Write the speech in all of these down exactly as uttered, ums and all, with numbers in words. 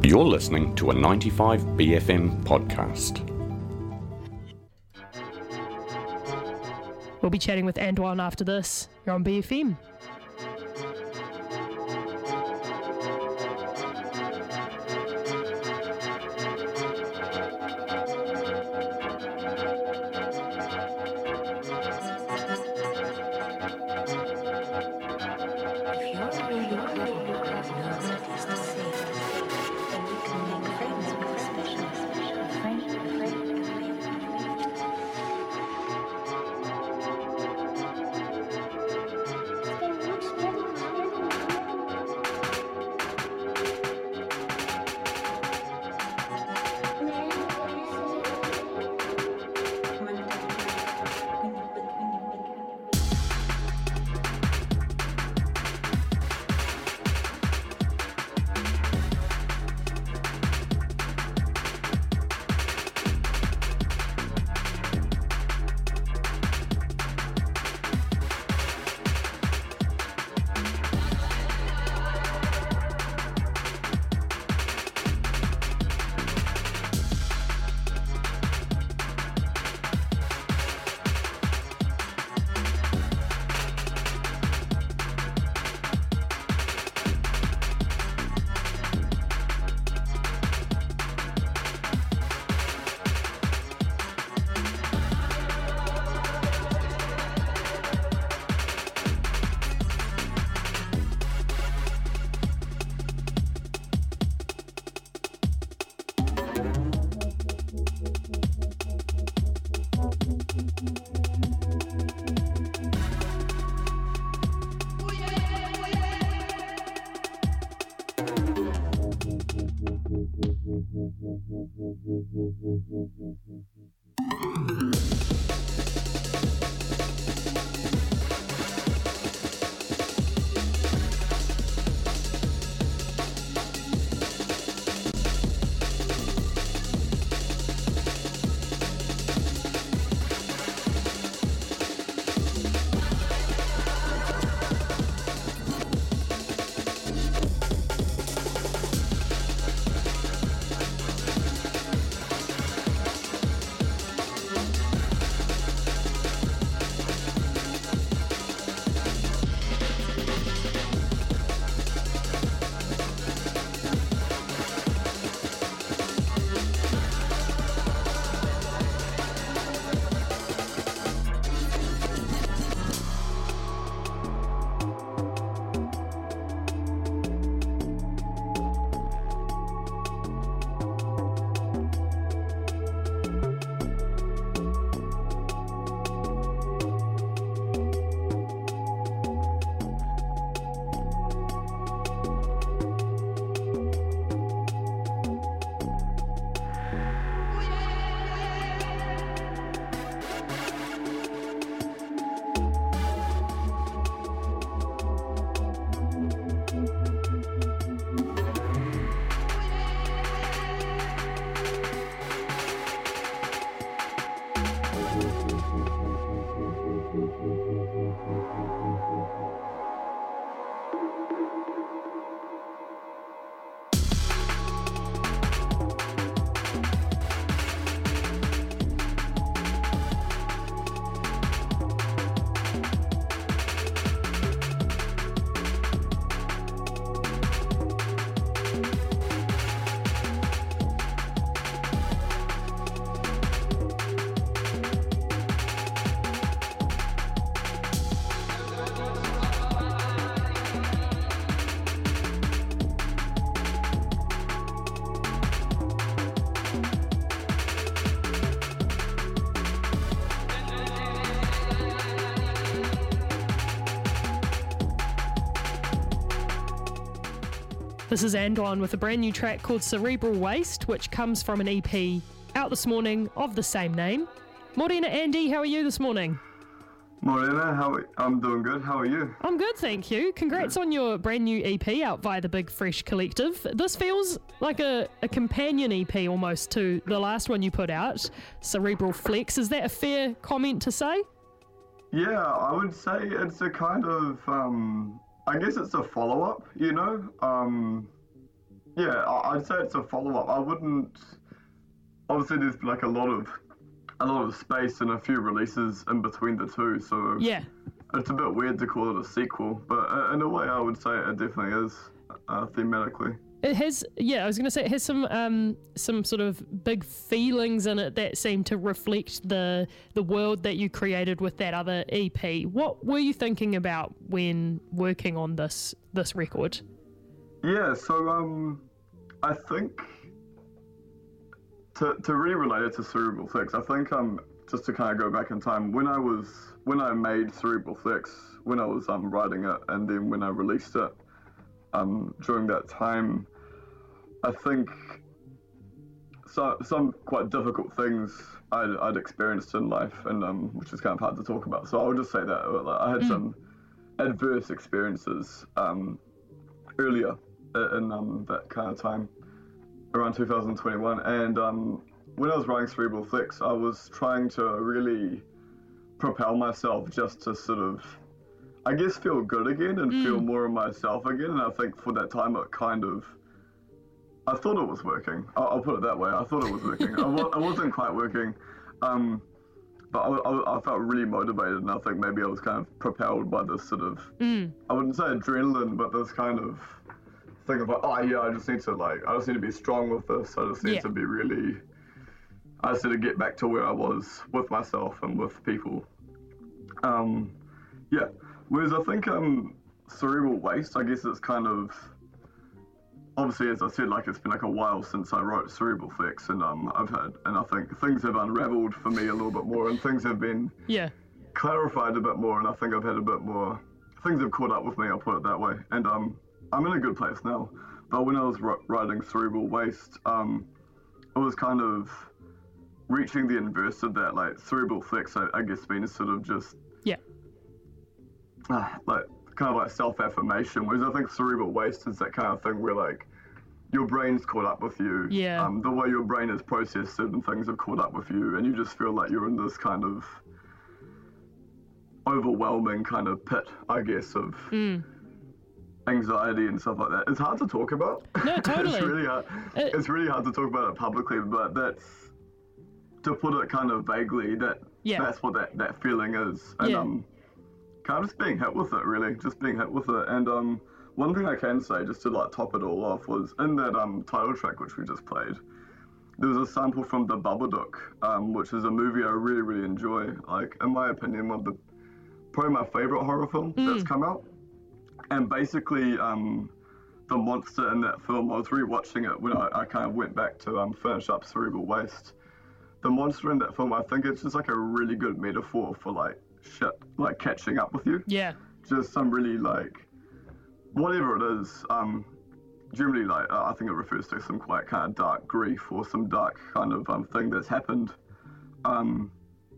You're listening to a ninety-five B F M podcast. We'll be chatting with Antoine after this. You're on B F M. This is Antoine with a brand new track called Cerebral Waste, which comes from an E P out this morning of the same name. Morena, Andy, how are you this morning? Morena, how I'm doing good. How are you? I'm good, thank you. Congrats on your brand new E P out via the Big Fresh Collective. This feels like a, a companion E P almost to the last one you put out, Cerebral Flex. Is that a fair comment to say? Yeah, I would say it's a kind of, um, I guess it's a follow-up, you know? Um, Yeah, I- I'd say it's a follow-up. I wouldn't. Obviously, there's been like a lot of a lot of space and a few releases in between the two, so Yeah. it's a bit weird to call it a sequel. But uh, in a way, I would say it definitely is uh, thematically. It has, yeah, I was going to say it has some um, some sort of big feelings in it that seem to reflect the the world that you created with that other E P. What were you thinking about when working on this this record? Yeah, so um, I think to to really relate it to Cerebral Fix, I think um just to kind of go back in time when I was when I made Cerebral Fix, when I was um writing it, and then when I released it, um during that time, I think so, some quite difficult things I'd, I'd experienced in life, and um which is kind of hard to talk about. So I'll just say that like, I had mm. some adverse experiences um earlier in um, that kind of time, around two thousand twenty-one. And um, when I was writing Cerebral Fix, I was trying to really propel myself just to sort of, I guess, feel good again and mm. feel more of myself again. And I think for that time, it kind of, I thought it was working. I'll, I'll put it that way. I thought it was working. I, wa- I wasn't quite working. Um, but I, I, I felt really motivated, and I think maybe I was kind of propelled by this sort of, mm. I wouldn't say adrenaline, but this kind of thing of like, oh yeah, I just need to like, I just need to be strong with this. I just need yeah. to be really, I just need to get back to where I was with myself and with people. Um, yeah. Whereas I think um, Cerebral Waste, I guess it's kind of, obviously, as I said, like it's been like a while since I wrote Cerebral Fix, and um, I've had, and I think things have unraveled for me a little bit more, and things have been yeah clarified a bit more, and I think I've had a bit more, things have caught up with me, I'll put it that way, and um, I'm in a good place now. But when I was r- writing Cerebral Waste, um, it was kind of reaching the inverse of that, like Cerebral Fix, I, I guess, being sort of just yeah, uh, like kind of like self-affirmation, whereas I think Cerebral Waste is that kind of thing where like your brain's caught up with you. Yeah. Um, the way your brain has processed certain things have caught up with you, and you just feel like you're in this kind of overwhelming kind of pit, I guess, of mm. anxiety and stuff like that. It's hard to talk about. No, totally. it's really hard. It, it's really hard to talk about it publicly, but that's, to put it kind of vaguely, that yeah. that's what that, that feeling is. And yeah. um, kind of just being hit with it, really, just being hit with it. And um, one thing I can say, just to like top it all off, was in that um title track which we just played, there was a sample from The Babadook, um, which is a movie I really, really enjoy. Like, in my opinion, one of the probably my favorite horror film mm. that's come out. And basically, um, the monster in that film, I was rewatching it when I, I kind of went back to um, finish up Cerebral Waste. The monster in that film, I think it's just like a really good metaphor for like shit, like catching up with you. Yeah. Just some really like, whatever it is, um, generally like, uh, I think it refers to some quite kind of dark grief or some dark kind of um, thing that's happened. Um,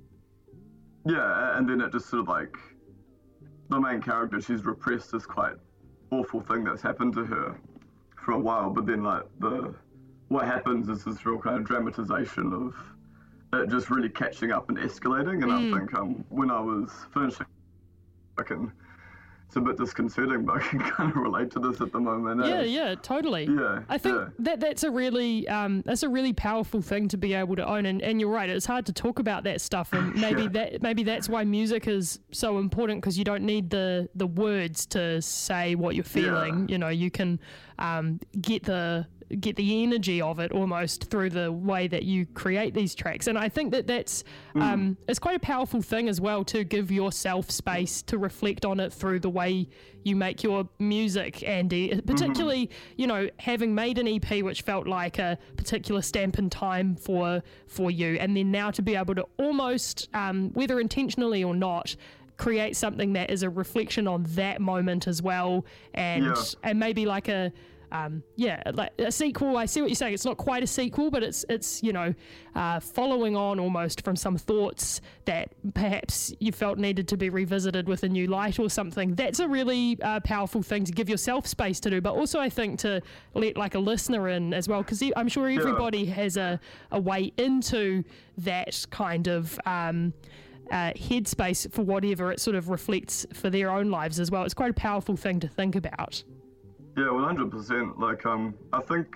yeah, and then it just sort of like, the main character, she's repressed this quite awful thing that's happened to her for a while, but then like the, what happens is this real kind of dramatization of it just really catching up and escalating, and mm. I think um, when I was finishing, I can, it's a bit disconcerting, but I can kind of relate to this at the moment. Yeah, eh? yeah, totally. Yeah, I think yeah. that that's a really um, that's a really powerful thing to be able to own, and, and you're right, it's hard to talk about that stuff, and maybe yeah. that maybe that's why music is so important, because you don't need the the words to say what you're feeling. Yeah. You know, you can um, get the get the energy of it almost through the way that you create these tracks, and I think that that's mm. um, it's quite a powerful thing as well, to give yourself space to reflect on it through the way you make your music, Andy, particularly mm-hmm. you know, having made an E P which felt like a particular stamp in time for for you, and then now to be able to almost um, whether intentionally or not, create something that is a reflection on that moment as well, and yeah. and maybe like a Um, yeah, like a sequel. I see what you're saying. It's not quite a sequel, but it's it's you know, uh, following on almost from some thoughts that perhaps you felt needed to be revisited with a new light or something. That's a really uh, powerful thing to give yourself space to do, but also I think to let like a listener in as well, because I'm sure everybody yeah. has a, a way into that kind of um, uh, headspace for whatever it sort of reflects for their own lives as well. It's quite a powerful thing to think about. Yeah, one hundred percent. Like, um, I think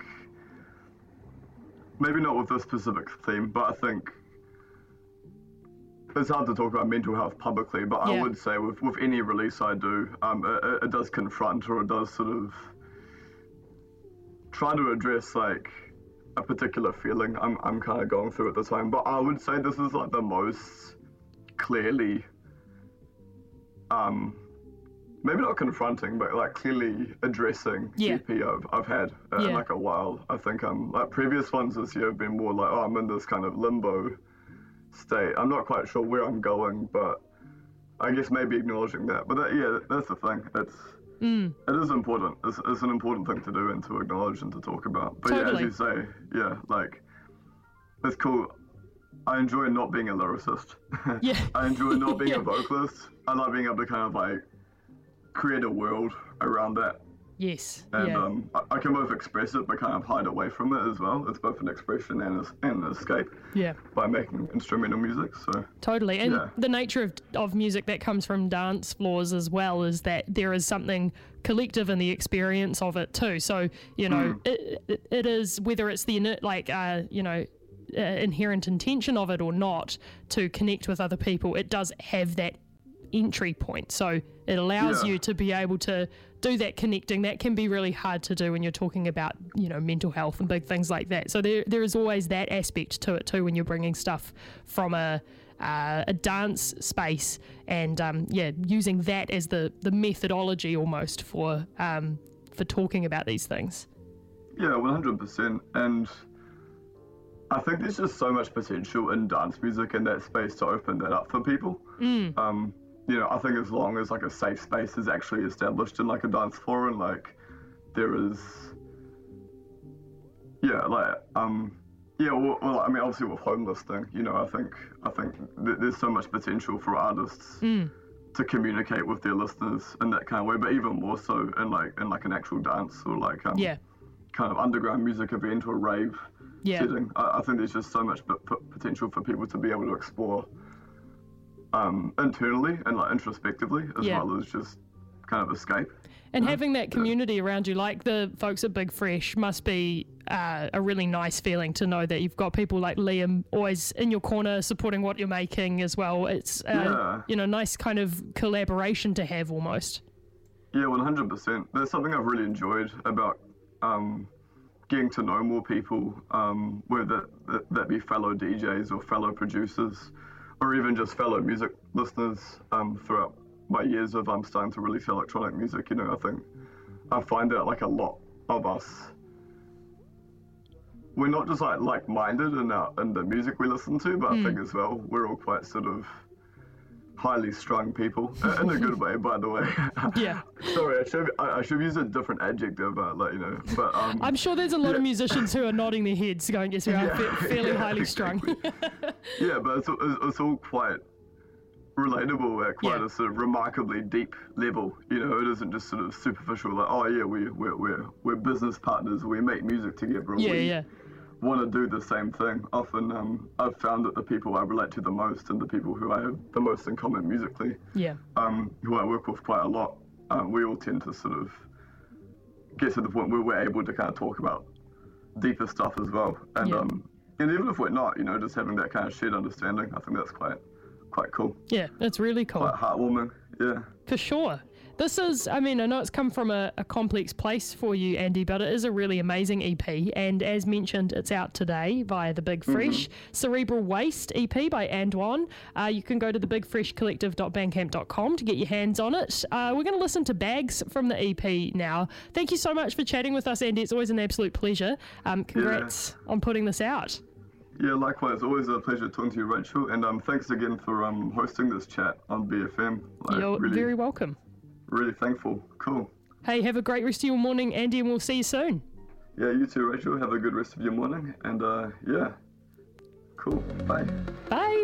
maybe not with this specific theme, but I think it's hard to talk about mental health publicly. But Yeah. I would say with with any release I do, um, it, it does confront or it does sort of try to address like a particular feeling I'm I'm kind of going through at the time. But I would say this is like the most clearly, um. maybe not confronting, but like clearly addressing Yeah. E P I've, I've had uh, Yeah. in like a while. I think um like previous ones this year have been more like, oh, I'm in this kind of limbo state. I'm not quite sure where I'm going, but I guess maybe acknowledging that. But that, yeah, that's the thing. It's Mm. it is important. It's, it's an important thing to do and to acknowledge and to talk about. But Totally. yeah, as you say, yeah, like it's cool. I enjoy not being a lyricist. Yeah. I enjoy not being Yeah. a vocalist. I like being able to kind of like create a world around that, Yes. and yeah. um, I, I can both express it but kind of hide away from it as well. It's both an expression and, a, and an escape yeah. by making instrumental music. So Totally. And Yeah. the nature of, of music that comes from dance floors as well is that there is something collective in the experience of it too. So, you know, Mm. it, it, it is, whether it's the, ini- like, uh, you know, uh, inherent intention of it or not to connect with other people, it does have that entry point. So it allows Yeah. you to be able to do that connecting. That can be really hard to do when you're talking about, you know, mental health and big things like that. So there there is always that aspect to it too when you're bringing stuff from a uh, a dance space, and um, yeah, using that as the the methodology almost for um, for talking about these things. yeah, one hundred percent. And I think there's just so much potential in dance music in that space to open that up for people. Mm. Um, you know, I think as long as like a safe space is actually established in like a dance floor and like there is, yeah, like um, yeah, well, well I mean, obviously with homeless thing, you know, I think I think th- there's so much potential for artists Mm. to communicate with their listeners in that kind of way, but even more so in like in like an actual dance or like um, Yeah. kind of underground music event or rave Yeah. setting. I, I think there's just so much p- p- potential for people to be able to explore um, internally and like introspectively as Yeah. well as just kind of escape. And having that community around you, like the folks at Big Fresh, must be uh, a really nice feeling to know that you've got people like Liam always in your corner supporting what you're making as well. It's, uh, Yeah. you know, nice kind of collaboration to have almost. Yeah, one hundred percent. That's something I've really enjoyed about um, getting to know more people, um, whether that, that be fellow D Js or fellow producers, or even just fellow music listeners um, throughout my years of um, starting to release electronic music. You know, I think I find that like a lot of us, we're not just like like-minded in, our, in the music we listen to, but I think as well, we're all quite sort of highly strung people, uh, in a good way, by the way. Yeah. Sorry, I should I, I should use a different adjective, uh, like you know. But um, I'm sure there's a lot of musicians who are nodding their heads going, yes, we are Yeah. fe- fairly highly strung. yeah, but it's, it's, it's all quite relatable at quite Yeah. a sort of remarkably deep level. You know, it isn't just sort of superficial, like, oh yeah, we we're we're, we're business partners, we make music together. yeah, we yeah. want to do the same thing. Often, um, I've found that the people I relate to the most and the people who I have the most in common musically, Yeah. um, who I work with quite a lot, um, we all tend to sort of get to the point where we're able to kind of talk about deeper stuff as well. And Yeah. um, and even if we're not, you know, just having that kind of shared understanding, I think that's quite quite cool, Yeah, it's really cool. quite heartwarming. Yeah. For sure. This is, I mean, I know it's come from a, a complex place for you, Andy, but it is a really amazing E P. And as mentioned, it's out today via The Big Fresh. Mm-hmm. Cerebral Waste E P by Anduan. Uh, you can go to the big fresh collective dot bandcamp dot com to get your hands on it. Uh, we're going to listen to Bags from the E P now. Thank you so much for chatting with us, Andy. It's always an absolute pleasure. Um, congrats on putting this out. Yeah, likewise. Always a pleasure talking to you, Rachel. And um, thanks again for um, hosting this chat on B F M. Like, You're really, very welcome. really thankful. Cool. Hey, have a great rest of your morning, Andy, and we'll see you soon. Yeah, you too, Rachel. Have a good rest of your morning. And uh, yeah, cool. Bye. Bye.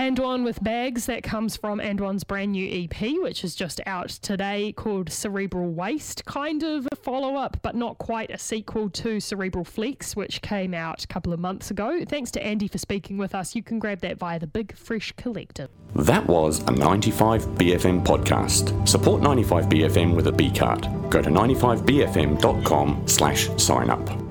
Anduan with Bags, that comes from Anduan's brand new E P, which is just out today, called Cerebral Waste. Kind of a follow-up, but not quite a sequel to Cerebral Flex, which came out a couple of months ago. Thanks to Andy for speaking with us. You can grab that via the Big Fresh Collective. That was a ninety-five B F M podcast. Support ninety-five B F M with a B card. Go to ninety-five B F M dot com slash sign up.